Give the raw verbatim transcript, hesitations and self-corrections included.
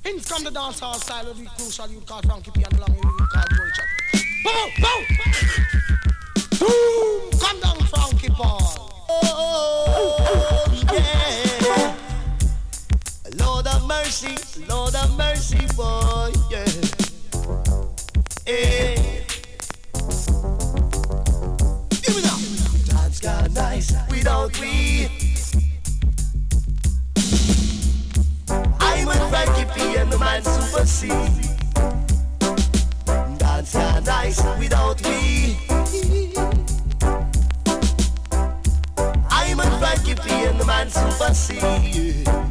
Hints come the dancehall style of the crucial you call Frankie P and belong you call Gold Chat. Boom, boom! Boom! Come down, Frankie Paul. Oh, yeah. Lord of mercy, Lord of mercy, boy, yeah. Hey. Give me now. Dance got nice without we. I'm with Frankie P and the man Super C. Dance got nice without we. I'm with Frankie P and the man Super C. Yeah.